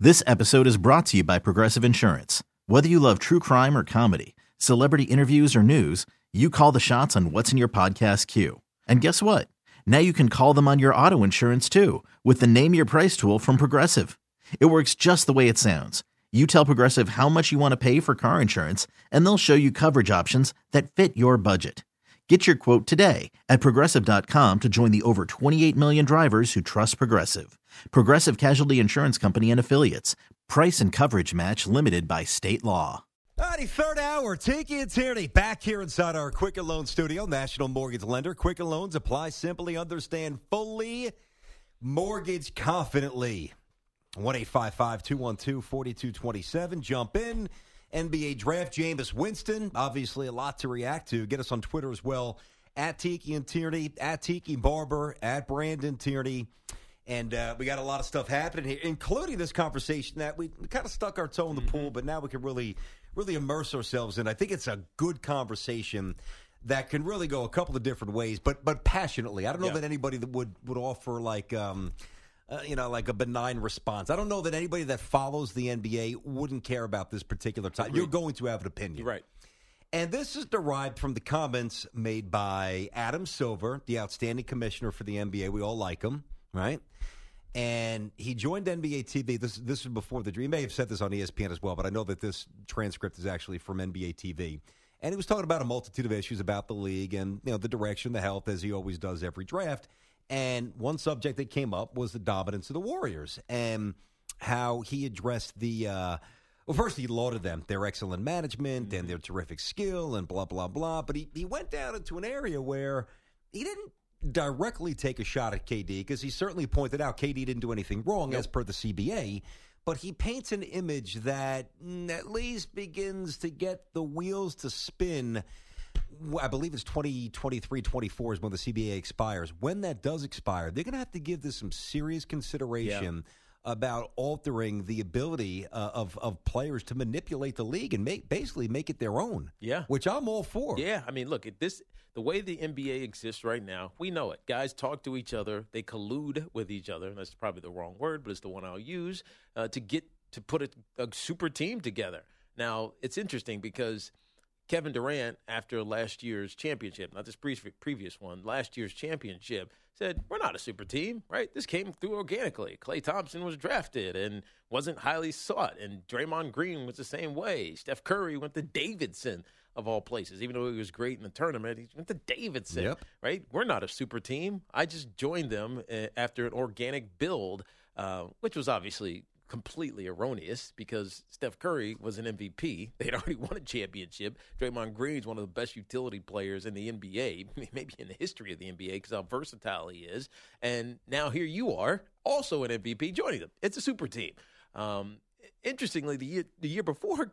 This episode is brought to you by Progressive Insurance. Whether you love true crime or comedy, celebrity interviews or news, you call the shots on what's in your podcast queue. And guess what? Now you can call them on your auto insurance too with the Name Your Price tool from Progressive. It works just the way it sounds. You tell Progressive how much you want to pay for car insurance, and they'll show you coverage options that fit your budget. Get your quote today at Progressive.com to join the over 28 million drivers who trust Progressive. Progressive Casualty Insurance Company and Affiliates. Price and coverage match limited by state law. All righty, third hour. Tiki and Tierney back here inside our Quicken Loans studio. National Mortgage Lender. Quicken Loans. Apply simply, understand fully, mortgage confidently. 1-855-212-4227. Jump in. NBA draft, Jameis Winston. Obviously, a lot to react to. Get us on Twitter as well. At Tiki and Tierney. At Tiki Barber. At Brandon Tierney. And we got a lot of stuff happening here, including this conversation that we kind of stuck our toe in the pool, but now we can really immerse ourselves in. I think it's a good conversation that can really go a couple of different ways, but passionately. I don't know that anybody that would offer like a benign response. I don't know that anybody that follows the NBA wouldn't care about this particular topic. You're going to have an opinion. You're right. And this is derived from the comments made by Adam Silver, the outstanding commissioner for the NBA. We all like him, right? And he joined NBA TV. This was before the dream. He may have said this on ESPN as well, but I know that this transcript is actually from NBA TV. And he was talking about a multitude of issues about the league and the direction, the health, as he always does every draft. And one subject that came up was the dominance of the Warriors and how he addressed the well, first he lauded them, their excellent management and their terrific skill and blah, blah, blah. But he went down into an area where he didn't directly take a shot at KD because he certainly pointed out KD didn't do anything wrong as per the CBA, but he paints an image that at least begins to get the wheels to spin. I believe it's 2023-24 is when the CBA expires. When that does expire, they're going to have to give this some serious consideration about altering the ability of players to manipulate the league and basically make it their own. Yeah. Which I'm all for. Yeah. I mean, look, the way the NBA exists right now, we know it. Guys talk to each other. They collude with each other. And that's probably the wrong word, but it's the one I'll use to put a super team together. Now, it's interesting because Kevin Durant, after last year's championship, not this previous one, last year's championship, said, we're not a super team, right? This came through organically. Klay Thompson was drafted and wasn't highly sought, and Draymond Green was the same way. Steph Curry went to Davidson, of all places. Even though he was great in the tournament, he went to Davidson, right? We're not a super team. I just joined them after an organic build, which was obviously completely erroneous because Steph Curry was an MVP. They'd already won a championship. Draymond Green's one of the best utility players in the NBA, maybe in the history of the NBA because how versatile he is. And now here you are, also an MVP, joining them. It's a super team. Interestingly, the year before,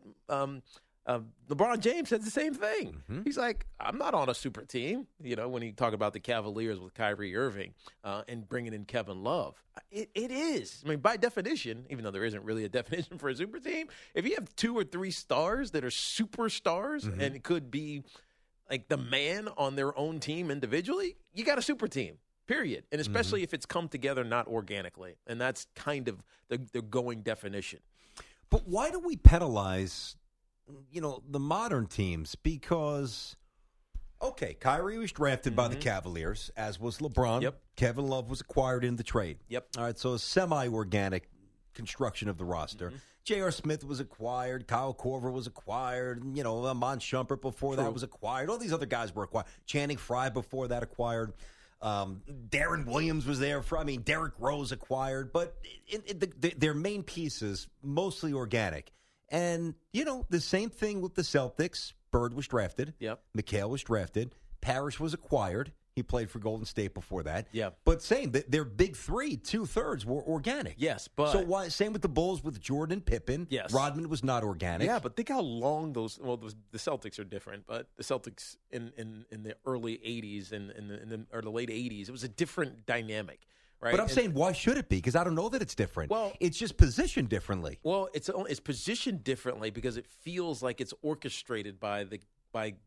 LeBron James said the same thing. Mm-hmm. He's like, I'm not on a super team, when he talked about the Cavaliers with Kyrie Irving and bringing in Kevin Love. It is. I mean, by definition, even though there isn't really a definition for a super team, if you have 2 or 3 stars that are superstars and it could be like the man on their own team individually, you got a super team, period. And especially if it's come together not organically. And that's kind of the going definition. But why do we penalize the modern teams? Because, okay, Kyrie was drafted by the Cavaliers, as was LeBron. Yep. Kevin Love was acquired in the trade. Yep. All right, so a semi-organic construction of the roster. J.R. Smith was acquired. Kyle Korver was acquired. Amon Shumpert before that was acquired. All these other guys were acquired. Channing Frye before that acquired. Darren Williams was there. Derrick Rose acquired. But their main pieces, mostly organic. And, the same thing with the Celtics. Bird was drafted. Yep. McHale was drafted. Parrish was acquired. He played for Golden State before that. Yeah. But same, their big three, 2/3 were organic. Yes, but so why? Same with the Bulls with Jordan and Pippen. Yes. Rodman was not organic. Yeah, but think how long the Celtics are different. But the Celtics in the early 80s or the late 80s, it was a different dynamic. Right? But I'm saying, why should it be? Because I don't know that it's different. Well, it's just positioned differently. Well, it's positioned differently because it feels like it's orchestrated by the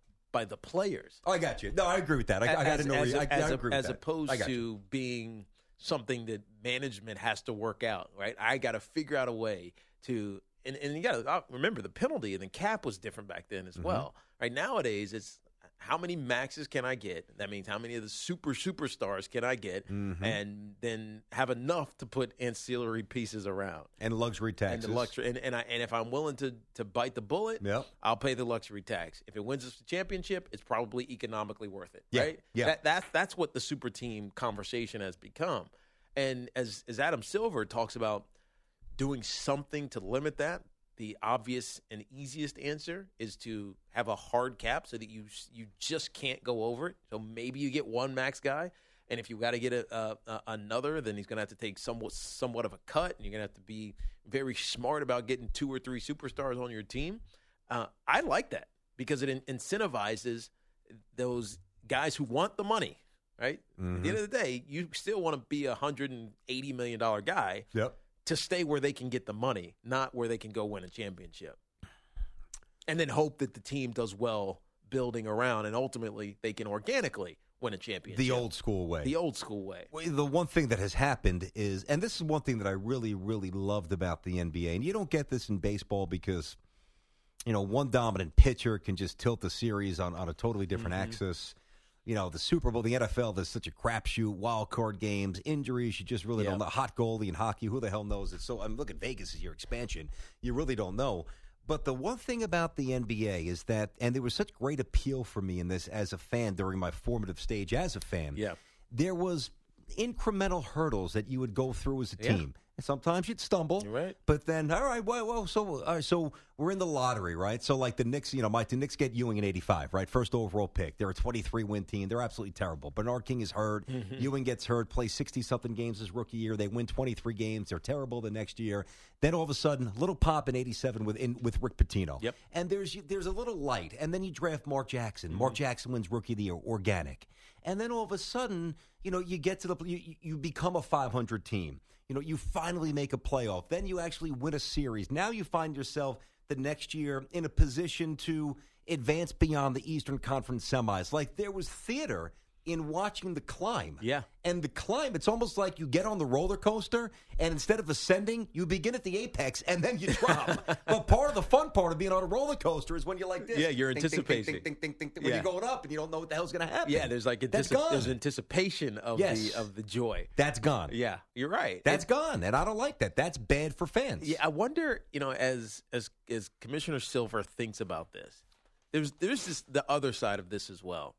players. Oh, I got you. No, I agree with that. I got to know. I agree with as that. opposed to being something that management has to work out, right? I got to figure out a way to, and you got to remember the penalty and the cap was different back then as well. Right nowadays, it's how many maxes can I get? That means how many of the superstars can I get, and then have enough to put ancillary pieces around and luxury taxes. And the luxury, and if I'm willing to bite the bullet, I'll pay the luxury tax. If it wins us the championship, it's probably economically worth it, right? Yeah. That's what the super team conversation has become. And as Adam Silver talks about doing something to limit that, the obvious and easiest answer is to have a hard cap so that you just can't go over it. So maybe you get one max guy, and if you got to get another, then he's going to have to take somewhat of a cut, and you're going to have to be very smart about getting 2 or 3 superstars on your team. I like that because it incentivizes those guys who want the money, right? At the end of the day, you still want to be a $180 million guy. To stay where they can get the money, not where they can go win a championship. And then hope that the team does well building around, and ultimately they can organically win a championship. The old school way. The old school way. Well, the one thing that has happened is, and this is one thing that I really, really loved about the NBA, and you don't get this in baseball because, one dominant pitcher can just tilt the series on a totally different axis. The Super Bowl, the NFL, there's such a crapshoot, wild card games, injuries. You just really don't know. Hot goalie in hockey, who the hell knows? Look at Vegas as your expansion. You really don't know. But the one thing about the NBA is that, and there was such great appeal for me in this as a fan during my formative stage as a fan. There was incremental hurdles that you would go through as a team. And sometimes you'd stumble. You're right. But then, all right, so we're in the lottery, right? So like the Knicks, the Knicks get Ewing in 85, right? First overall pick. They're a 23-win team. They're absolutely terrible. Bernard King is hurt. Ewing gets hurt, plays 60-something games his rookie year. They win 23 games. They're terrible the next year. Then all of a sudden, little pop in 87 with Rick Pitino. And there's a little light. And then you draft Mark Jackson. Mark Jackson wins Rookie of the Year, organic. And then all of a sudden, you get to you become a 500 team. You finally make a playoff. Then you actually win a series. Now you find yourself the next year in a position to advance beyond the Eastern Conference semis. Like there was theater in watching the climb. And the climb, it's almost like you get on the roller coaster, and instead of ascending, you begin at the apex, and then you drop. But part of the fun part of being on a roller coaster is when you're like this. You're anticipating. When you're going up, and you don't know what the hell's going to happen. There's like there's anticipation of the joy. That's gone. Yeah, you're right. That's gone, and I don't like that. That's bad for fans. Yeah, I wonder, as Commissioner Silver thinks about this, there's the other side of this as well.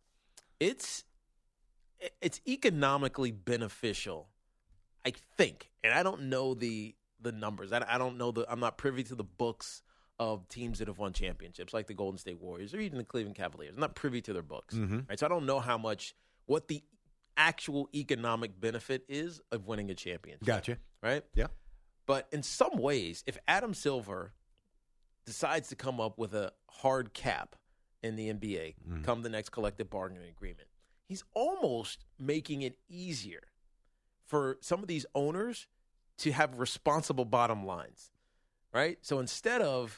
It's economically beneficial, I think, and I don't know the numbers. I don't know I'm not privy to the books of teams that have won championships, like the Golden State Warriors or even the Cleveland Cavaliers. I'm not privy to their books, right? So I don't know what the actual economic benefit is of winning a championship. Gotcha. Right? Yeah. But in some ways, if Adam Silver decides to come up with a hard cap in the NBA, come the next collective bargaining agreement, he's almost making it easier for some of these owners to have responsible bottom lines, right? So instead of,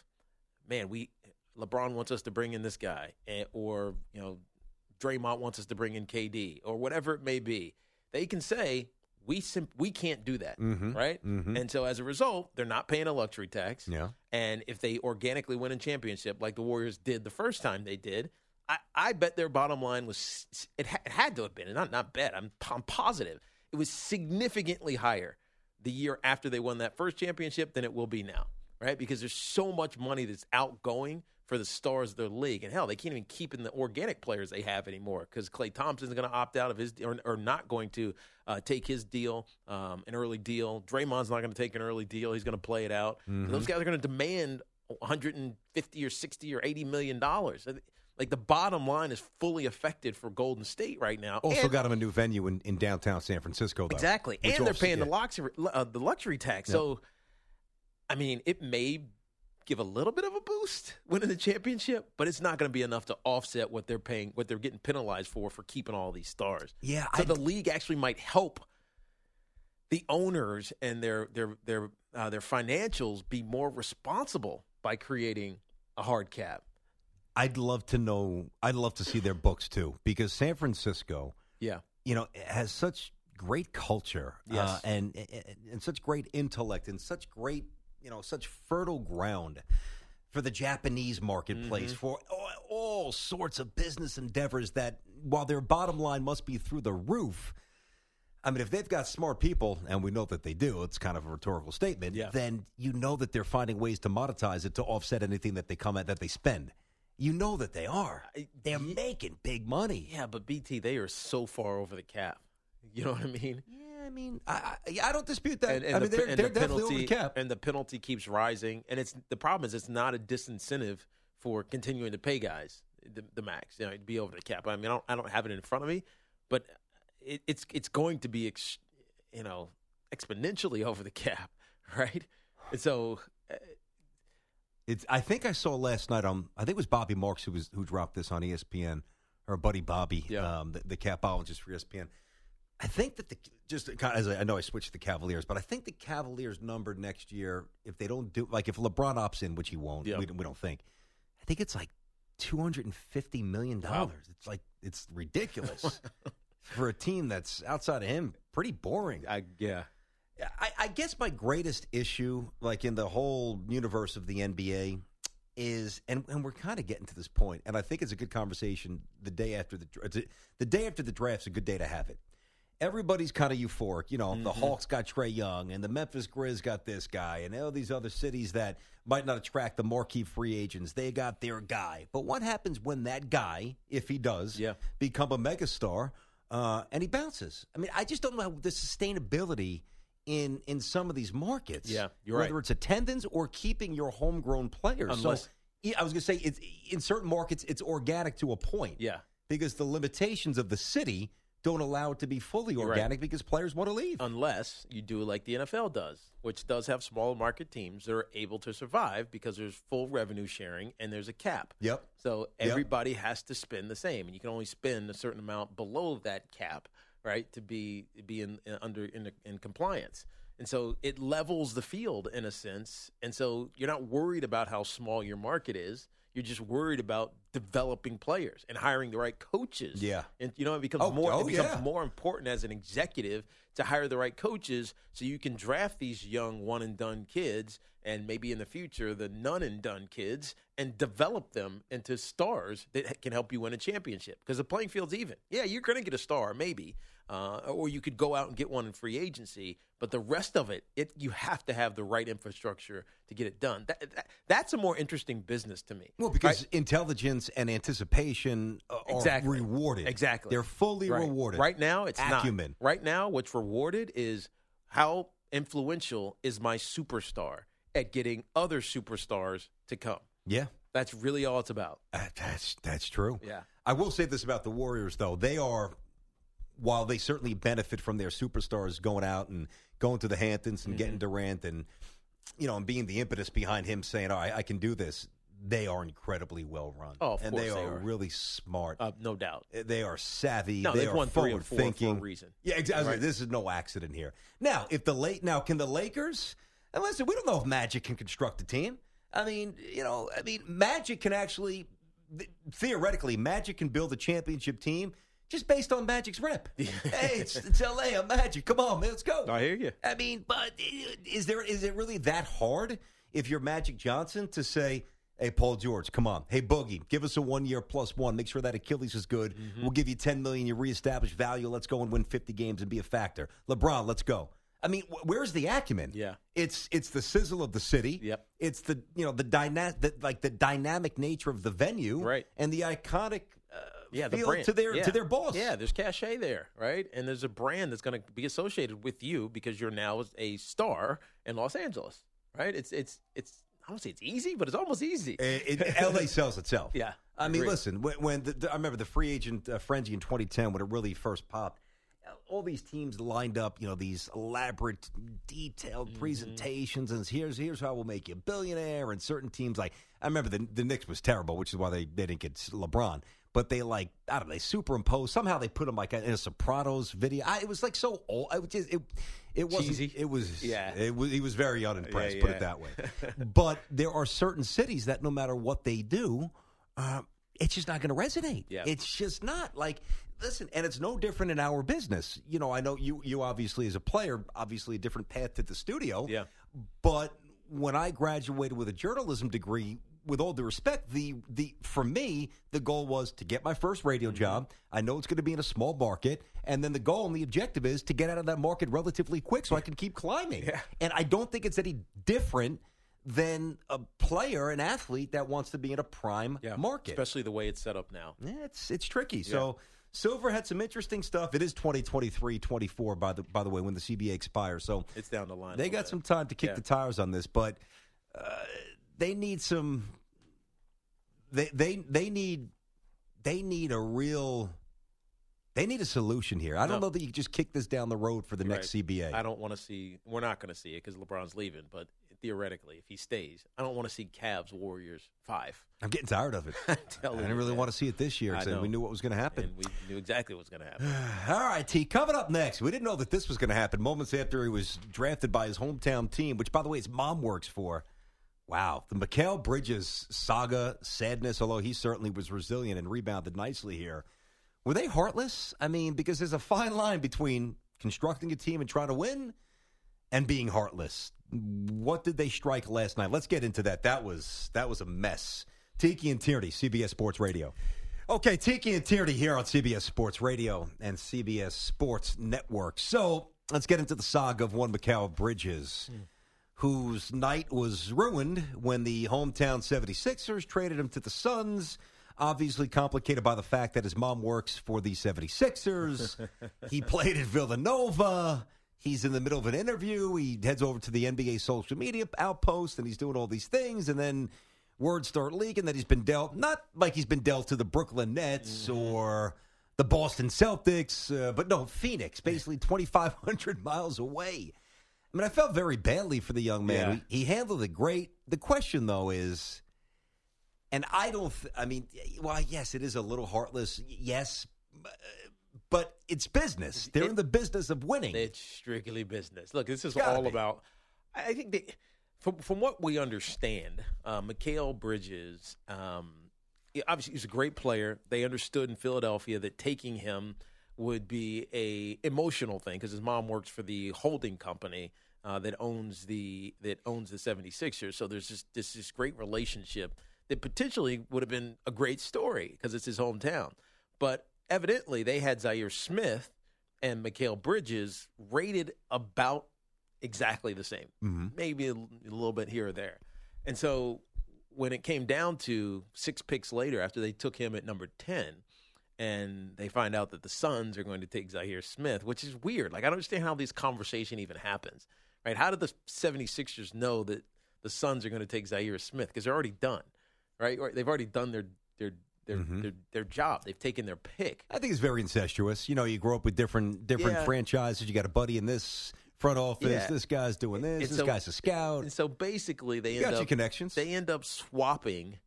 LeBron wants us to bring in this guy, or Draymond wants us to bring in KD, or whatever it may be, they can say we can't do that, right? And so as a result, they're not paying a luxury tax. And if they organically win a championship like the Warriors did the first time they did, I bet their bottom line was it had to have been, and not bet. I'm positive it was significantly higher the year after they won that first championship than it will be now, right? Because there's so much money that's outgoing for the stars of their league, and hell, they can't even keep in the organic players they have anymore because Klay Thompson's going to opt out of his or not going to take his deal, an early deal. Draymond's not going to take an early deal; he's going to play it out. Those guys are going to demand $150 or $60 or $80 million. Like the bottom line is fully affected for Golden State right now. Also got them a new venue in downtown San Francisco, though. Exactly. And they're paying the luxury tax. So, it may give a little bit of a boost winning the championship, but it's not going to be enough to offset what they're paying, what they're getting penalized for keeping all these stars. Yeah. So the league actually might help the owners and their financials be more responsible by creating a hard cap. I'd love to see their books too, because San Francisco, has such great culture, Yes. and such great intellect, and such great, such fertile ground for the Japanese marketplace, for all sorts of business endeavors that, while their bottom line must be through the roof, I mean, if they've got smart people, and we know that they do, it's kind of a rhetorical statement, then you know that they're finding ways to monetize it to offset anything that they spend. You know that they are. They're making big money. Yeah, but BT, they are so far over the cap. You know what I mean? Yeah, I mean, I don't dispute that. And They're definitely over the cap. And the penalty keeps rising. And the problem is it's not a disincentive for continuing to pay guys the max, to be over the cap. I mean, I don't have it in front of me, but it's going to be exponentially over the cap, right? And so I think I saw last night I think it was Bobby Marks who dropped this on ESPN, or Buddy Bobby, the capologist for ESPN. I think that I know I switched to the Cavaliers, but I think the Cavaliers number next year, if they don't do, like if LeBron opts in, which he won't, we don't think. I think it's like $250 million. Wow. It's ridiculous for a team that's outside of him pretty boring. I guess my greatest issue, like in the whole universe of the NBA, is, and we're kind of getting to this point, and I think it's a good conversation the day after the draft's a good day to have it. Everybody's kind of euphoric. The Hawks got Trae Young, and the Memphis Grizz got this guy, and all these other cities that might not attract the marquee free agents, they got their guy. But what happens when that guy, if he does, become a megastar, and he bounces? I mean, I just don't know the sustainability in some of these markets. Yeah, you're whether right. It's attendance or keeping your homegrown players. Unless, I was going to say, in certain markets, it's organic to a point. Yeah. Because the limitations of the city don't allow it to be fully organic because players want to leave. Unless you do like the NFL does, which does have smaller market teams that are able to survive because there's full revenue sharing and there's a cap. Yep. So everybody has to spend the same, and you can only spend a certain amount below that cap, right, to be in compliance. And so it levels the field in a sense. And so you're not worried about how small your market is. You're just worried about developing players and hiring the right coaches. Yeah. And, it becomes more important as an executive to hire the right coaches so you can draft these young one-and-done kids and maybe in the future the none-and-done kids and develop them into stars that can help you win a championship. Because the playing field's even. Yeah, you're going to get a star maybe, or you could go out and get one in free agency. But the rest of it, you have to have the right infrastructure to get it done. That's a more interesting business to me. Well, because intelligence and anticipation are rewarded. Exactly. They're fully rewarded. Right now, it's acumen. Not. Right now, what's rewarded is how influential is my superstar at getting other superstars to come. Yeah. That's really all it's about. That's true. Yeah. I will say this about the Warriors, though. They are, while they certainly benefit from their superstars going out and going to the Hamptons and getting Durant and, and being the impetus behind him saying, all right, I can do this, they are incredibly well run. Oh, of course they are really smart. No doubt. They are savvy. No, they they've are won 3 or 4 thinking. for a reason. Yeah, exactly. Right. This is no accident here. Now, can the Lakers? And listen, we don't know if Magic can construct a team. I mean, Magic can actually, theoretically, Magic can build a championship team just based on Magic's rep. Hey, it's L.A. I'm Magic. Come on, man, let's go. I hear you. I mean, but is it really that hard if you're Magic Johnson to say, hey, Paul George, come on. Hey, Boogie, give us a 1 year +1. Make sure that Achilles is good. We'll give you $10 million. You reestablish value. Let's go and win 50 games and be a factor. LeBron, let's go. I mean, where's the acumen? Yeah, it's the sizzle of the city. Yep. It's the the dynamic nature of the venue, right, and the iconic the feel brand. to their boss. Yeah, there's cachet there, right? And there's a brand that's going to be associated with you because you're now a star in Los Angeles, right? It's I don't say it's easy, but it's almost easy. L.A. sells itself. Yeah, I mean, listen, when I remember the free agent frenzy in 2010 when it really first popped. All these teams lined up, these elaborate, detailed presentations, and here's how we'll make you a billionaire. And certain teams, like I remember the Knicks was terrible, which is why they didn't get LeBron. But they they superimposed. Somehow they put him in a Sopranos video. It was like so old. It wasn't. Cheesy. It was. Yeah. He was very unimpressed. Put it that way. But there are certain cities that no matter what they do. it's just not going to resonate. Yeah. It's just not. Like, listen, and it's no different in our business. You know, I know you obviously as a player, obviously a different path to the studio. Yeah. But when I graduated with a journalism degree, with all due respect, for me, the goal was to get my first radio job. I know it's going to be in a small market, and then the goal and the objective is to get out of that market relatively quick so I can keep climbing. Yeah. And I don't think it's any different than a player, an athlete that wants to be in a prime market. Especially the way it's set up now. Yeah, it's tricky. So Silver had some interesting stuff. It is 2023-24, by the way, when the CBA expires. So it's down the line. They got some time to kick the tires on this, but they need some. They need a real. They need a solution here. I don't know that you can just kick this down the road for the next CBA. I don't want to see. We're not going to see it because LeBron's leaving. But theoretically, if he stays, I don't want to see Cavs Warriors 5. I'm getting tired of it. I didn't really want to see it this year because we knew what was going to happen. And we knew exactly what was going to happen. All right, T. Coming up next, we didn't know that this was going to happen moments after he was drafted by his hometown team, which, by the way, his mom works for. Wow, the Mikal Bridges saga, sadness, although he certainly was resilient and rebounded nicely here. Were they heartless? I mean, because there's a fine line between constructing a team and trying to win and being heartless. What did they strike last night? Let's get into that. That was a mess. Tiki and Tierney, CBS Sports Radio. Okay, Tiki and Tierney here on CBS Sports Radio and CBS Sports Network. So let's get into the saga of one Mikal Bridges, whose night was ruined when the hometown 76ers traded him to the Suns, obviously complicated by the fact that his mom works for the 76ers. He played at Villanova. He's in the middle of an interview. He heads over to the NBA social media outpost, and he's doing all these things, and then words start leaking that he's been dealt, not like he's been dealt to the Brooklyn Nets or the Boston Celtics, but no, Phoenix, basically 2,500 miles away. I mean, I felt very badly for the young man. Yeah. He handled it great. The question, though, is, and I don't, well, yes, it is a little heartless, yes, but it's business. They're in the business of winning. It's strictly business. Look, this is all about, I think that from what we understand, Mikal Bridges, obviously he's a great player. They understood in Philadelphia that taking him would be a emotional thing because his mom works for the holding company that owns the 76ers. So there's just this great relationship that potentially would have been a great story because it's his hometown. But evidently they had Zaire Smith and Mikal Bridges rated about exactly the same, maybe a little bit here or there. And so when it came down to 6 picks later, after they took him at number 10, and they find out that the Suns are going to take Zaire Smith, which is weird. Like, I don't understand how this conversation even happens, right? How did the 76ers know that the Suns are going to take Zaire Smith? Because they're already done, right? Or they've already done their job. They've taken their pick. I think it's very incestuous. You know, you grow up with different franchises. You got a buddy in this front office. Yeah. This guy's doing this. This guy's a scout. And so basically, they got your connections. They end up swapping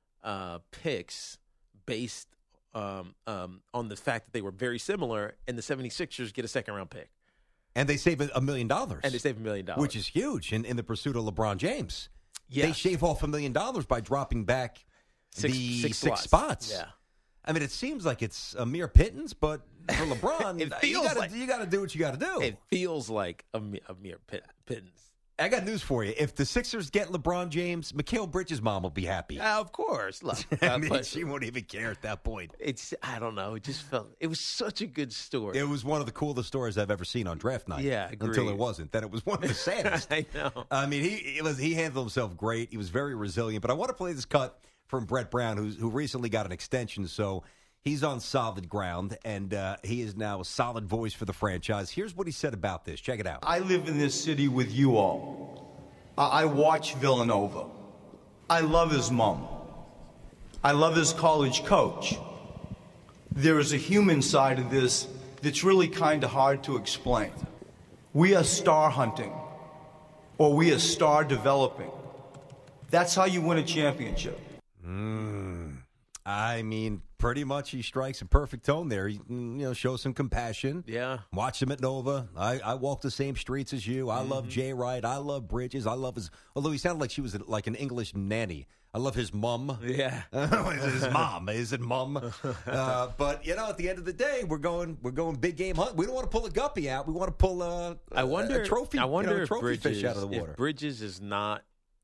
picks based on the fact that they were very similar, and the 76ers get a second-round pick. And they save $1 million. And they save $1 million. Which is huge in the pursuit of LeBron James. Yes. They shave off $1 million by dropping back six spots. Yeah. I mean, it seems like it's a mere pittance, but for LeBron, you got to do what you got to do. It feels like a mere pittance. I got news for you. If the Sixers get LeBron James, Mikal Bridges' mom will be happy. Of course. Look, she won't even care at that point. I don't know. It just it was such a good story. It was one of the coolest stories I've ever seen on draft night. Yeah, agreed. Until it wasn't. Then it was one of the saddest. I know. I mean, he handled himself great. He was very resilient. But I want to play this cut from Brett Brown, who recently got an extension. So he's on solid ground, and he is now a solid voice for the franchise. Here's what he said about this. Check it out. I live in this city with you all. I watch Villanova. I love his mom. I love his college coach. There is a human side of this that's really kind of hard to explain. We are star hunting, or we are star developing. That's how you win a championship. I mean, Pretty much, he strikes a perfect tone there. He, shows some compassion. Yeah. Watched him at Nova. I walk the same streets as you. I love Jay Wright. I love Bridges. I love his. Although he sounded like she was like an English nanny. I love his mum. Yeah. His mom. Is it mum? But at the end of the day, we're going big game hunt. We don't want to pull a guppy out. We want to pull a trophy. I wonder a if trophy Bridges, fish out of the water. if Bridges is not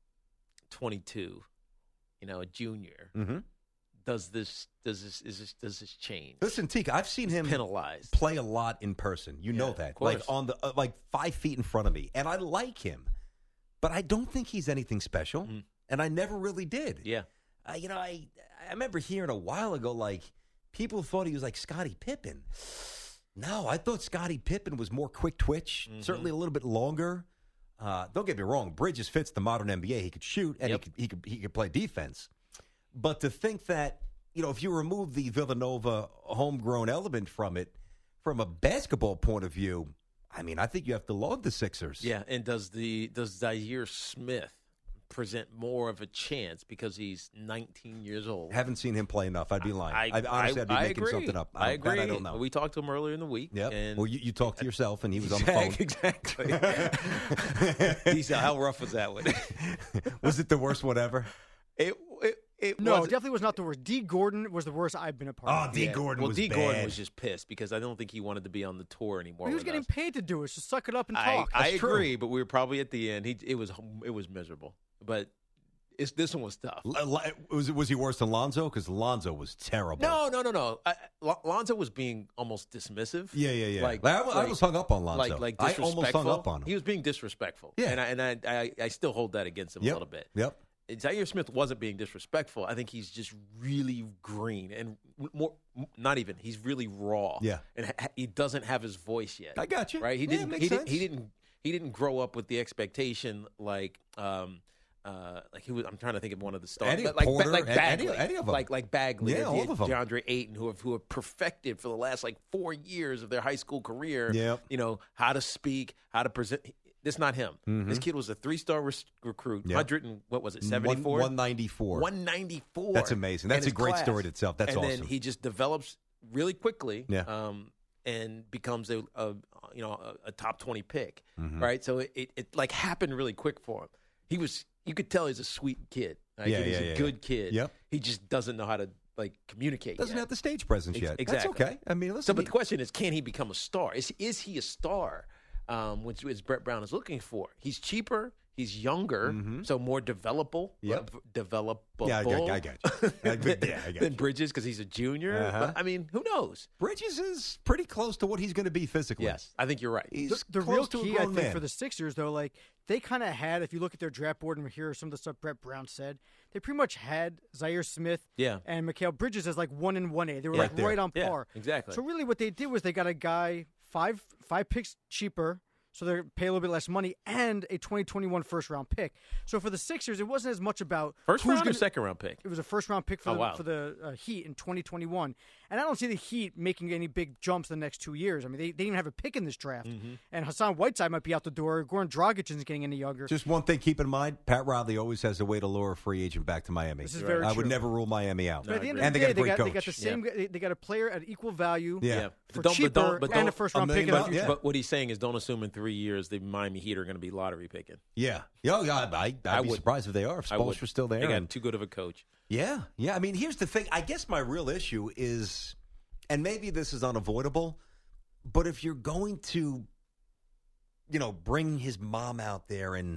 22, a junior. Mm-hmm. Does this change? Listen, Teak, I've seen him penalized play a lot in person. You know that, like on the 5 feet in front of me, and I like him, but I don't think he's anything special, and I never really did. Yeah, I remember hearing a while ago, like people thought he was like Scottie Pippen. No, I thought Scottie Pippen was more quick twitch, certainly a little bit longer. Don't get me wrong, Bridges fits the modern NBA. He could shoot and he could play defense. But to think that, if you remove the Villanova homegrown element from it, from a basketball point of view, I mean, I think you have to laud the Sixers. Yeah, and does Zaire Smith present more of a chance because he's 19 years old? Haven't seen him play enough. I'd be lying. I'd be making something up. I agree. I don't know. We talked to him earlier in the week. Yep. And well, you talked to yourself, and he was on the phone. Exactly. He said, how rough was that one? Was it the worst one ever? It definitely was not the worst. D. Gordon was the worst I've been a part of. Oh, D. Gordon was bad. Gordon was just pissed because I don't think he wanted to be on the tour anymore. He was getting paid to do it, so suck it up and talk. I agree, but we were probably at the end. It was miserable, but this one was tough. Was he worse than Lonzo? Because Lonzo was terrible. No. Lonzo was being almost dismissive. Yeah. I was hung up on Lonzo. Like I almost hung up on him. He was being disrespectful. Yeah, and I still hold that against him a little bit. Yep. Zaire Smith wasn't being disrespectful. I think he's just really green and more. Not even. He's really raw. Yeah, and he doesn't have his voice yet. I got you. Right? He didn't. Makes sense. He didn't grow up with the expectation like he was. I'm trying to think of one of the stars. Eddie Porter, like Bagley, any of them. like Bagley. Yeah, all of them. DeAndre Ayton, who have perfected for the last 4 years of their high school career. Yep. How to speak, how to present. This is not him. Mm-hmm. This kid was a 3-star recruit. Yep. 100 and what was it? 74. 194. 194. That's amazing. That's a great story in itself. That's awesome. And then he just develops really quickly. Yeah. And becomes a top 20 pick. Mm-hmm. Right. So it happened really quick for him. You could tell he's a sweet kid. Right? He's a good kid. Yep. He just doesn't know how to communicate. Doesn't have the stage presence yet. Exactly. That's okay. I mean, listen. But the question is, can he become a star? Is he a star? Which is Brett Brown is looking for. He's cheaper. He's younger, so more developable. Developable. Yeah, I got you. I got than Bridges because he's a junior. But, I mean, who knows? Bridges is pretty close to what he's going to be physically. Yes, I think you're right. He's the close real to key, a I grown think, man. for the Sixers, though, they kind of had, if you look at their draft board and hear some of the stuff Brett Brown said, they pretty much had Zaire Smith and Mikal Bridges as 1 and 1A. They were right on par. Yeah, exactly. So really what they did was they got a guy five picks cheaper, so they pay a little bit less money, and a 2021 first-round pick. So for the Sixers, it wasn't as much about first round or second-round pick. It was a first-round pick for the Heat in 2021, and I don't see the Heat making any big jumps the next 2 years. I mean, they didn't even have a pick in this draft, and Hassan Whiteside might be out the door. Goran Dragic isn't getting any younger. Just one thing, keep in mind: Pat Riley always has a way to lure a free agent back to Miami. This is very true. I would never rule Miami out. But at the end of the day, they got the same. They got a player at equal value. For cheaper and a first-round pick in the future. But what he's saying is, don't assume in 3 years the Miami Heat are going to be lottery picking. Yeah. I'd be surprised if they are. If Spoelstra's still there. They got too good of a coach. Yeah. I mean, here's the thing. I guess my real issue is, and maybe this is unavoidable, but if you're going to, bring his mom out there and,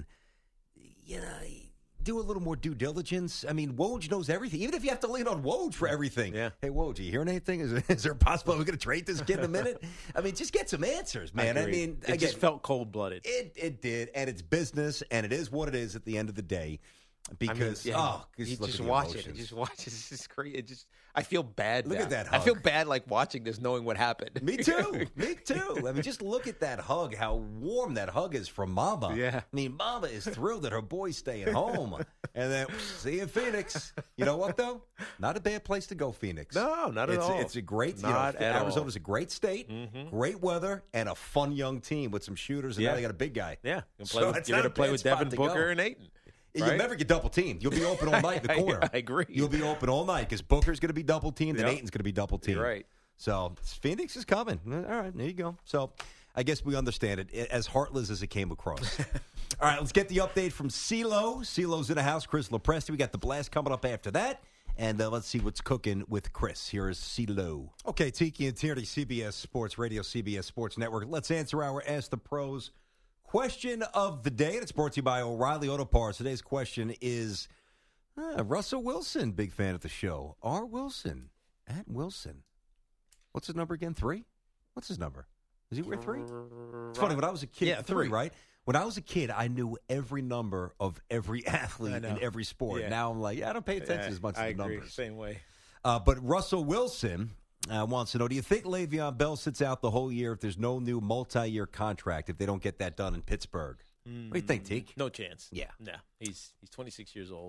do a little more due diligence. I mean, Woj knows everything. Even if you have to lean on Woj for everything. Yeah. Hey, Woj, you hearing anything? Is there a possibility we're going to trade this kid in a minute? I mean, just get some answers, man. I mean, it just felt cold-blooded. It did, and it's business, and it is what it is at the end of the day. Because you just watch it. Just watch it. It's just crazy. I feel bad. Look now. at that hug. I feel bad watching this, knowing what happened. Me too. I mean, just look at that hug. How warm that hug is from Mama. Yeah. I mean, Mama is thrilled that her boy's staying home, and then see you in Phoenix. You know what though? Not a bad place to go, Phoenix. No, not at all. It's a great. Not at all. Arizona's a great state, great weather, and a fun young team with some shooters. And now they got a big guy. Yeah, you're going to play with Devin Booker and Ayton. Right? You'll never get double teamed. You'll be open all night in the corner. I agree. You'll be open all night because Booker's going to be double teamed and Yep. Ayton's going to be double teamed. You're right. So Phoenix is coming. All right, there you go. So I guess we understand it as heartless as it came across. All right, let's get the update from CeeLo. CeeLo's in the house. Chris Lopresti. We got the blast coming up after that. And let's see what's cooking with Chris. Here is CeeLo. Okay, Tiki and Tierney, CBS Sports Radio, CBS Sports Network. Let's answer our Ask the Pros question of the day. And it's brought to you by O'Reilly Auto Parts. Today's question is Russell Wilson, big fan of the show. R. Wilson, at Wilson. What's his number again? 3? What's his number? Is he wear 3? It's funny, when I was a kid, Yeah, 3, 3. right? When I was a kid, I knew every number of every athlete in every sport. Yeah. Now I'm like, I don't pay attention as much to the numbers. Same way. But Russell Wilson wants to know, do you think Le'Veon Bell sits out the whole year if there's no new multi-year contract, if they don't get that done in Pittsburgh? What do you think, Teak? No chance. Yeah. No. He's 26 years old.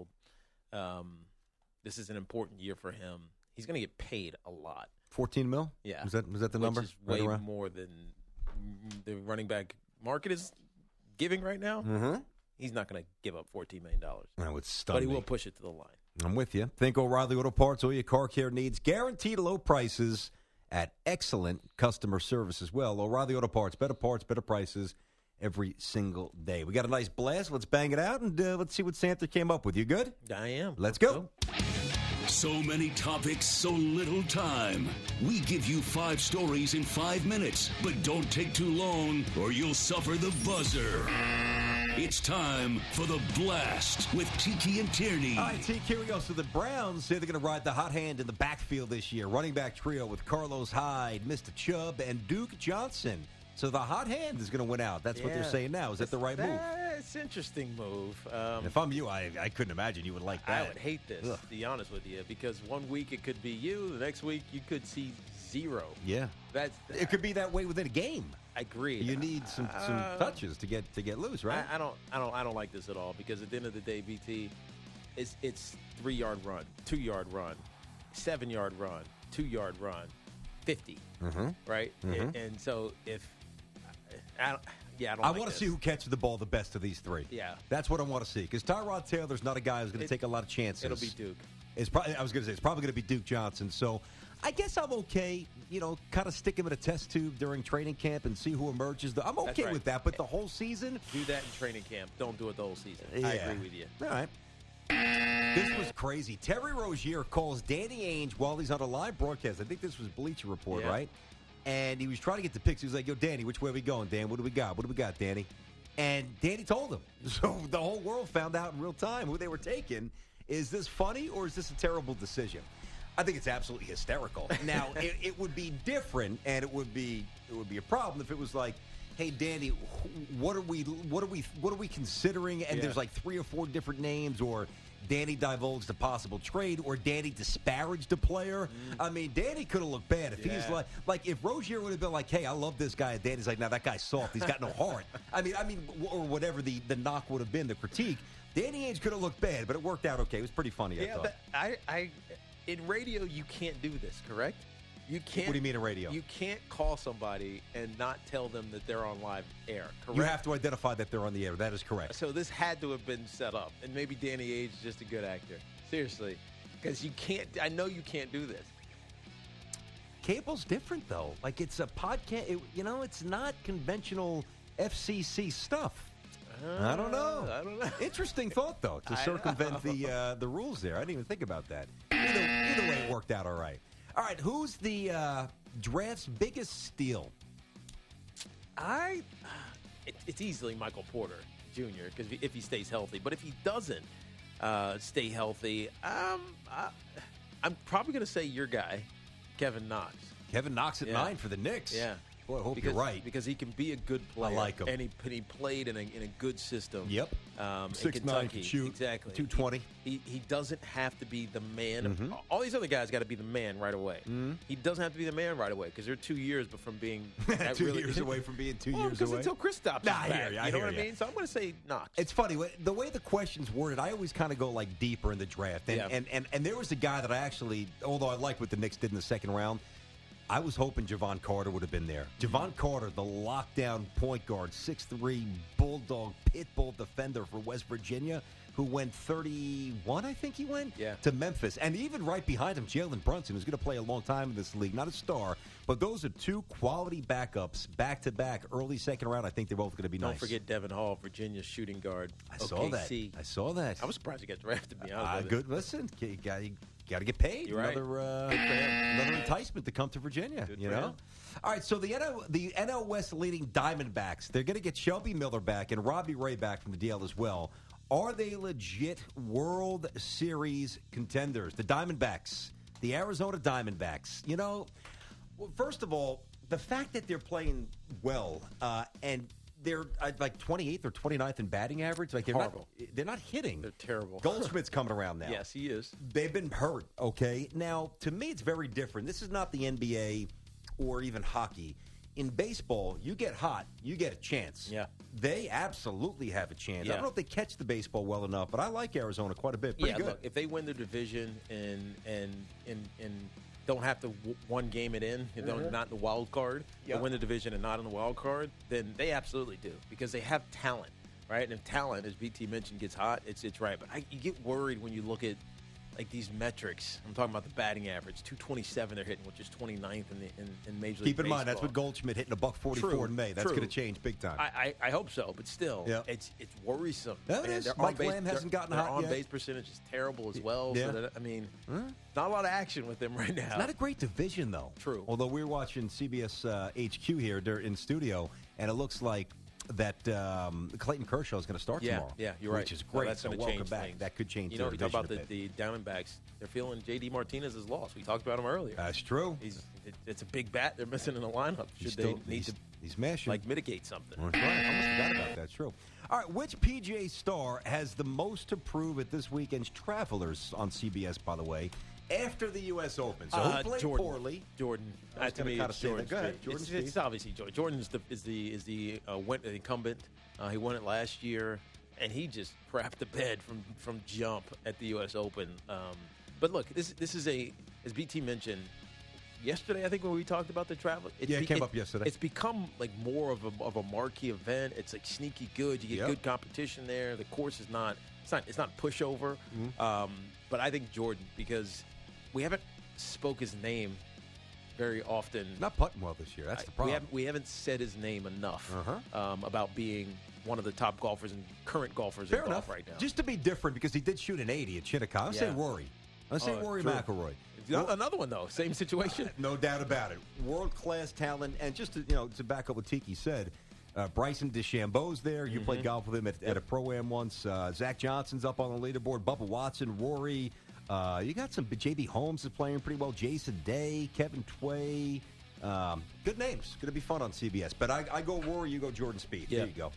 This is an important year for him. He's going to get paid a lot. 14 mil? Yeah. Was that the number? Which is way right around? more than the running back market is giving right now. Mm-hmm. He's not going to give up $14 million. That would stun But he me. will push it to the line. I'm with you. Think O'Reilly Auto Parts, all your car care needs. Guaranteed low prices at excellent customer service as well. O'Reilly Auto Parts, better prices every single day. We got a nice blast. Let's bang it out, and let's see what Santa came up with. You good? I am. Let's go. So many topics, so little time. We give you 5 stories in 5 minutes, but don't take too long or you'll suffer the buzzer. It's time for the blast with Tiki and Tierney. All right, T. Here we go. So the Browns say they're going to ride the hot hand in the backfield this year. Running back trio with Carlos Hyde, Mr. Chubb, and Duke Johnson. So the hot hand is going to win out. That's what they're saying now. Is that the right move? It's an interesting move. If I'm you, I couldn't imagine you would like that. I would hate this, Ugh. to be honest with you, because one week it could be you, the next week you could see 0. Yeah. It could be that way within a game. I agree. You need some touches to get loose, right? I don't like this at all, because at the end of the day, BT, it's 3-yard run, 2-yard run, 7-yard run, 2-yard run, 50, right? And so if I don't I like want to this. see who catches the ball the best of these 3. Yeah. That's what I want to see, because Tyrod Taylor's not a guy who's going to take a lot of chances. It'll be Duke. I was going to say it's probably going to be Duke Johnson. So I guess I'm okay, kind of stick him in a test tube during training camp and see who emerges. I'm okay right. with that, but the whole season? Do that in training camp. Don't do it the whole season. Yeah. I agree with you. All right. This was crazy. Terry Rozier calls Danny Ainge while he's on a live broadcast. I think this was Bleacher Report, Yeah. right? And he was trying to get the picks. He was like, yo, Danny, which way are we going, Dan? What do we got? What do we got, Danny? And Danny told him. So the whole world found out in real time who they were taking. Is this funny or is this a terrible decision? I think it's absolutely hysterical. Now, it would be different, and it would be a problem if it was like, hey, Danny, what are we considering? And there's like 3 or 4 different names, or Danny divulged a possible trade, or Danny disparaged a player. I mean, Danny could have looked bad if he's like if Rozier would have been like, hey, I love this guy, and Danny's like, now that guy's soft, he's got no heart. I mean, or whatever the knock would have been, the critique. Danny Ainge could have looked bad, but it worked out okay. It was pretty funny, I thought. But I in radio you can't do this, correct? You can't. What do you mean in radio? You can't call somebody and not tell them that they're on live air, correct? You have to identify that they're on the air. That is correct. So this had to have been set up, and maybe Danny Ainge is just a good actor. Seriously, because you can't. I know you can't do this. Cable's different, though. Like, it's a podcast. It's not conventional FCC stuff. I don't know. Interesting thought, though, to circumvent the rules there. I didn't even think about that. Either way, it worked out all right. All right, who's the draft's biggest steal? It's easily Michael Porter Jr. because if he stays healthy, but if he doesn't stay healthy, I'm probably going to say your guy, Kevin Knox. Kevin Knox at 9 for the Knicks. Yeah. Boy, I hope you're right. Because he can be a good player. I like him. And he played in a good system. Yep. 6'9", can shoot. Exactly. 220. He doesn't have to be the man. All these other guys got to be the man right away. He doesn't have to be the man right away because they're 2 years from being 2 years away from being 2 years away. Because until Kristaps is back, I hear you know what I ya. mean? So I'm going to say Knox. It's funny the way the question's worded. I always kind of go like deeper in the draft, and there was a guy that I actually, although I like what the Knicks did in the second round, I was hoping Javon Carter would have been there. Javon Carter, the lockdown point guard, 6'3", bulldog, pit bull defender for West Virginia, who went 31, I think he went, Yeah. to Memphis. And even right behind him, Jalen Brunson, who's going to play a long time in this league. Not a star, but those are two quality backups back-to-back, early second round. I think they're both going to be nice. Don't forget Devin Hall, Virginia's shooting guard. I saw that. I saw that. I was surprised he got drafted, to be honest with you. Good. Listen, you got to get paid. You're right. Another enticement to come to Virginia. Good you for know. him. All right. So the NL West leading Diamondbacks, they're going to get Shelby Miller back and Robbie Ray back from the DL as well. Are they legit World Series contenders? The Diamondbacks, the Arizona Diamondbacks. You know, well, first of all, the fact that they're playing well and they're like 28th or 29th in batting average. Like they're not hitting. They're terrible. Goldschmidt's coming around now. Yes, he is. They've been hurt, okay? Now, to me, it's very different. This is not the NBA or even hockey. In baseball, you get hot, you get a chance. Yeah. They absolutely have a chance. Yeah. I don't know if they catch the baseball well enough, but I like Arizona quite a bit. Pretty good. Look, if they win their division and don't have to one game it in, not in the wild card, but win the division and not in the wild card, then they absolutely do because they have talent, right? And if talent, as BT mentioned, gets hot, it's right. But you get worried when you look at like these metrics. I'm talking about the batting average, 227 they're hitting, which is 29th in Major League Keep in Baseball. mind, that's what Goldschmidt hitting $144 in May. That's going to change big time. I hope so, but still, it's worrisome. No, it is. Mike Lamb hasn't gotten hot yet. Their on-base percentage is terrible as well. Yeah. So not a lot of action with them right now. It's not a great division, though. True. Although we're watching CBS HQ here, they're in studio, and it looks like that Clayton Kershaw is going to start tomorrow. Yeah, you're right. Which is great. That's going to welcome change back. things. That could change You know, their you talk about division the Diamondbacks. They're feeling J.D. Martinez's loss. We talked about him earlier. That's true. It's a big bat they're missing in the lineup. He's mashing. Mitigate something. That's right. I almost forgot about that. True. All right, which PGA star has the most to prove at this weekend's Travelers on CBS, by the way, after the U.S. Open? So who played Jordan. poorly? Jordan. To me, it's Jordan. Go ahead. It's obviously Jordan. Jordan is the incumbent. He won it last year, and he just crapped the bed from jump at the U.S. Open. But look, this is as BT mentioned yesterday, I think when we talked about the travel. It came up yesterday. It's become like more of a marquee event. It's like sneaky good. You get good competition there. The course is not pushover. Mm-hmm. But I think Jordan, because we haven't spoke his name very often. Not putting well this year. That's the problem. We haven't said his name enough about being one of the top golfers and current golfers in golf right now. Just to be different, because he did shoot an 80 at Shinnecock. I'll say Rory. I'll say Rory McIlroy. Another one, though. Same situation. No doubt about it. World-class talent. And just to back up what Tiki said, Bryson DeChambeau's there. You played golf with him at a Pro-Am once. Zach Johnson's up on the leaderboard. Bubba Watson, Rory. You got some. J.B. Holmes is playing pretty well. Jason Day, Kevin Tway. Good names. Going to be fun on CBS. But I go Rory, you go Jordan Spieth. Yeah. There you go.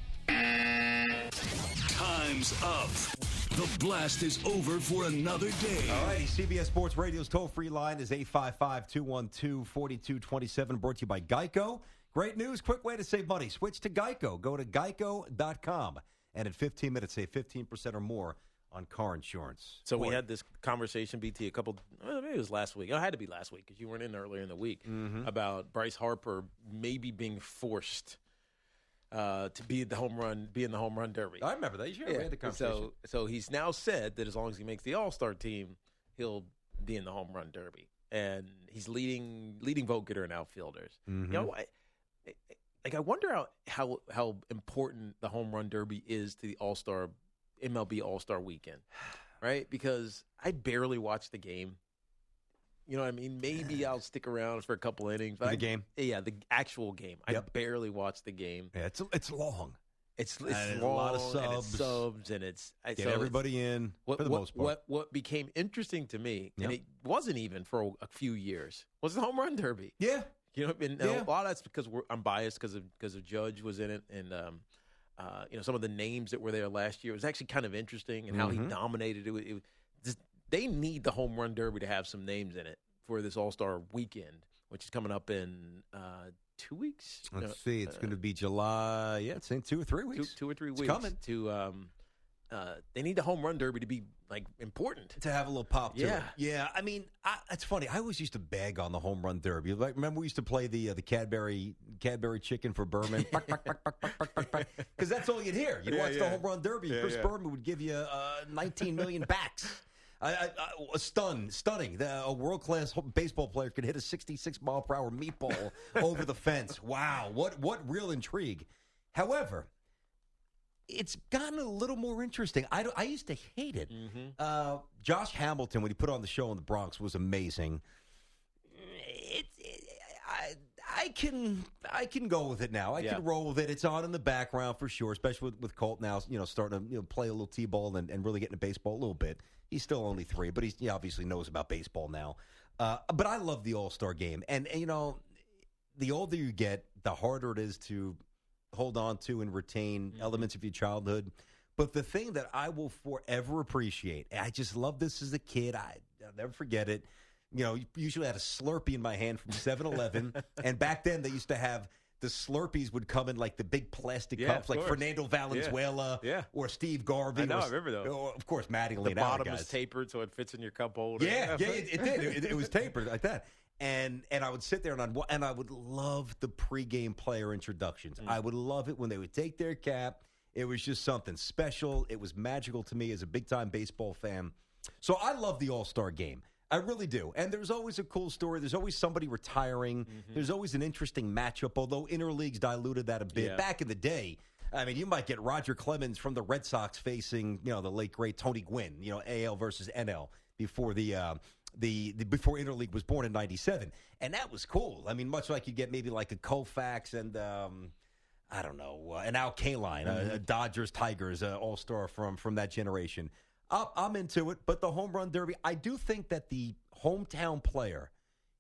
Time's up. The blast is over for another day. All righty, CBS Sports Radio's toll-free line is 855-212-4227, brought to you by Geico. Great news, quick way to save money. Switch to Geico. Go to geico.com. And in 15 minutes, save 15% or more on car insurance. So we had this conversation, BT, maybe it was last week. It had to be last week because you weren't in earlier in the week, about Bryce Harper maybe being forced to be in the home run derby. I remember that. You we had the conversation. So he's now said that as long as he makes the All-Star team, he'll be in the home run derby, and he's leading vote getter in outfielders. You know, I wonder how important the home run derby is to the MLB All-Star weekend, right? Because I barely watch the game. You know what I mean? Maybe I'll stick around for a couple innings. For the game? Yeah, the actual game. I barely watch the game. Yeah, it's long. It's long, a lot of subs. And it's get everybody in for the most part. What became interesting to me, and it wasn't even for a few years, was the home run derby. Yeah. You know, and a lot of that's because I'm biased because of Judge was in it, and some of the names that were there last year. It was actually kind of interesting, and how he dominated it. They need the home run derby to have some names in it for this All-Star weekend, which is coming up in 2 weeks. Let's see. It's going to be July. Yeah, it's in 2 or 3 weeks. 2 or 3 weeks. It's coming. they need the home run derby to be like important. To have a little pop to Yeah. it. Yeah, I mean, it's funny. I always used to bag on the home run derby. Like, remember we used to play the Cadbury chicken for Berman? Because that's all you'd hear. You'd watch the home run derby. Chris Berman would give you 19 million backs. Stunning. A world-class baseball player could hit a 66-mile-per-hour meatball over the fence. Wow, what real intrigue. However, it's gotten a little more interesting. I used to hate it. Mm-hmm. Josh Hamilton, when he put on the show in the Bronx, was amazing. I can go with it now. I can roll with it. It's on in the background for sure, especially with Colt now, starting to play a little T-ball and really getting into baseball a little bit. He's still only 3, but he obviously knows about baseball now. But I love the All-Star game. And, the older you get, the harder it is to hold on to and retain elements of your childhood. But the thing that I will forever appreciate, I just love this as a kid. I'll never forget it. Usually I had a Slurpee in my hand from 7-Eleven. And back then they used to have the Slurpees would come in like the big plastic cups, like Fernando Valenzuela or Steve Garvey. I know, I remember those. Or, of course, Matty Lee. The bottom is tapered so it fits in your cup holder. Yeah, it did. It was tapered like that. And I would sit there and I would love the pregame player introductions. I would love it when they would take their cap. It was just something special. It was magical to me as a big-time baseball fan. So I love the All-Star game. I really do. And there's always a cool story. There's always somebody retiring. Mm-hmm. There's always an interesting matchup, although interleagues diluted that a bit. Yeah. Back in the day, I mean, you might get Roger Clemens from the Red Sox facing, the late, great Tony Gwynn, AL versus NL before before interleague was born in 97. And that was cool. I mean, much like you get maybe like a Koufax and, I don't know, an Al Kaline, a Dodgers, Tigers, all-star from that generation. I'm into it, but the home run derby, I do think that the hometown player,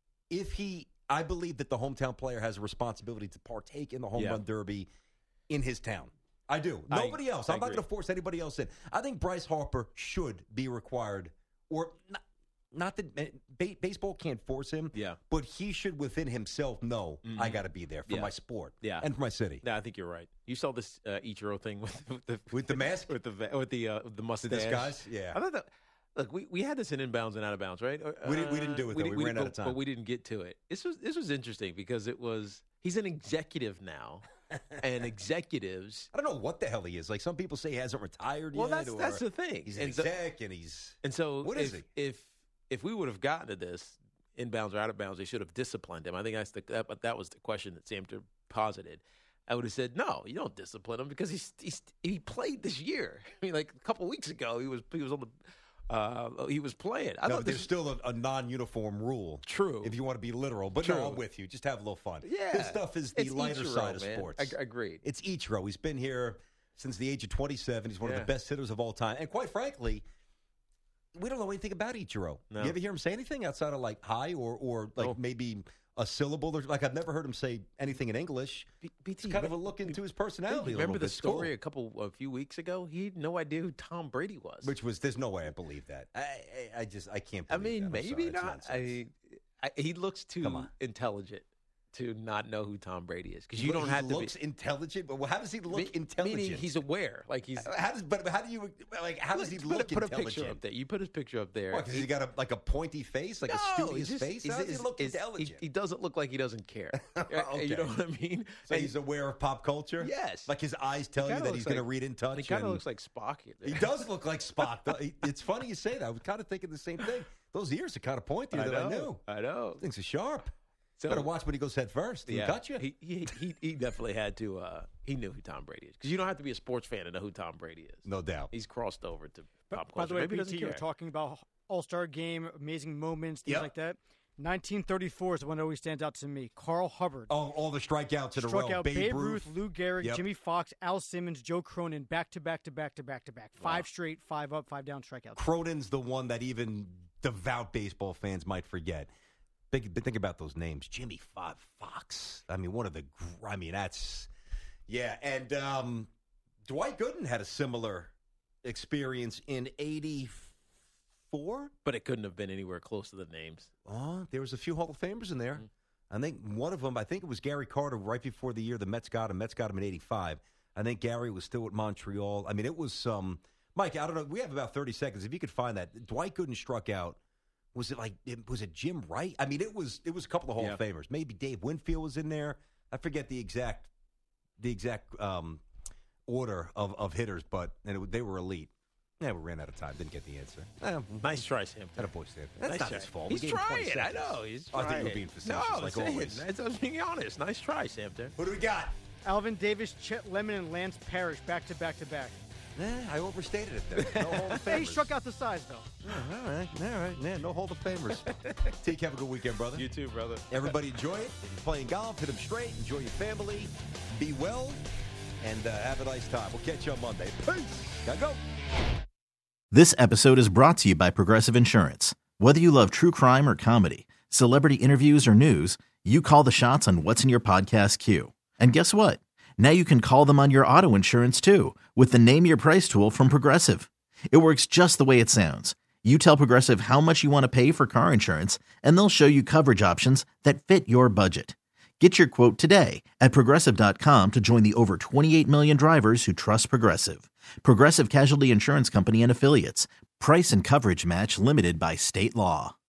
I believe that the hometown player has a responsibility to partake in the home run derby in his town. I do. Nobody else. I'm not going to force anybody else in. I think Bryce Harper should be required, or not that baseball can't force him, but he should within himself know I got to be there for my sport and for my city. Yeah, I think you're right. You saw this Ichiro thing with the mask, with the mustache, the disguise. Yeah, I thought that. Look, we had this in Inbounds and Out of Bounds, right? We didn't do it though. We ran out of time, but we didn't get to it. This was interesting because he's an executive now. And executives, I don't know what the hell he is. Like some people say he hasn't retired yet. Well, that's the thing. He's an exec, and so what is he? If we would have gotten to this, inbounds or out of bounds, they should have disciplined him. I think that was the question that Samter posited. I would have said, no, you don't discipline him because he played this year. I mean, like a couple weeks ago, he was on the he was playing. There's still a non-uniform rule. True, if you want to be literal, but no, I'm with you. Just have a little fun. Yeah, this stuff is the lighter side of sports. Agreed. It's Ichiro. He's been here since the age of 27. He's one of the best hitters of all time, and quite frankly, we don't know anything about Ichiro. No. You ever hear him say anything outside of like hi or like maybe a syllable? Like I've never heard him say anything in English. It's kind of a look into his personality. Remember the story a few weeks ago? He had no idea who Tom Brady was. There's no way I believe that. I can't believe that. I mean, maybe not. He looks too intelligent to not know who Tom Brady is because you don't have to. He looks intelligent, but how does he look intelligent? Meaning he's aware, like he's. How does he look intelligent? Put a picture up there. You put his picture up there. Because he got a pointy face, like a studious face. How does he look intelligent? He doesn't look like he doesn't care. Okay. You know what I mean? So he's aware of pop culture. Yes, like his eyes tell you that he's going to read in touch. He kind of looks like Spock. He does look like Spock. It's funny you say that. I was kind of thinking the same thing. Those ears are kind of pointier than I knew. I know. Things are sharp. So, better watch when he goes head first. He'll cut you. He definitely had to. He knew who Tom Brady is because you don't have to be a sports fan to know who Tom Brady is. No doubt. He's crossed over to pop culture. By the way, Maybe BT, you were talking about All-Star Game, amazing moments, things like that. 1934 is the one that always stands out to me. Carl Hubbard. Oh, all the strikeouts in a row. Struck out Babe Ruth, Lou Gehrig, Jimmy Fox, Al Simmons, Joe Cronin, back to back. 5 straight, 5 up, 5 down strikeouts. Cronin's the one that even devout baseball fans might forget. Think about those names. Jimmy Fox. I mean, that's... Yeah, and Dwight Gooden had a similar experience in 84. But it couldn't have been anywhere close to the names. Oh, there was a few Hall of Famers in there. Mm-hmm. I think one of them, it was Gary Carter right before the year the Mets got him. Mets got him in 85. I think Gary was still at Montreal. I mean, it was some Mike, I don't know. We have about 30 seconds. If you could find that. Dwight Gooden struck out. Was it Jim Wright? I mean, it was a couple of Hall of Famers. Maybe Dave Winfield was in there. I forget the exact order of hitters, but they were elite. Yeah, we ran out of time. Didn't get the answer. Nice try, Sam. Had a boy stand. That's not his fault. He's trying. I know. He's trying. I think you were being facetious, like always. I was being honest. Nice try, Sam. Who do we got? Alvin Davis, Chet Lemon, and Lance Parrish back to back to back. I overstated it there. No Hall of Famers. He struck out the size, though. All right. Yeah, no Hall of Famers. Take have a good weekend, brother. You too, brother. Everybody enjoy it. If you're playing golf, hit them straight. Enjoy your family. Be well. And have a nice time. We'll catch you on Monday. Peace. Gotta go. This episode is brought to you by Progressive Insurance. Whether you love true crime or comedy, celebrity interviews or news, you call the shots on what's in your podcast queue. And guess what? Now you can call them on your auto insurance too with the Name Your Price tool from Progressive. It works just the way it sounds. You tell Progressive how much you want to pay for car insurance, and they'll show you coverage options that fit your budget. Get your quote today at Progressive.com to join the over 28 million drivers who trust Progressive. Progressive Casualty Insurance Company and Affiliates. Price and coverage match limited by state law.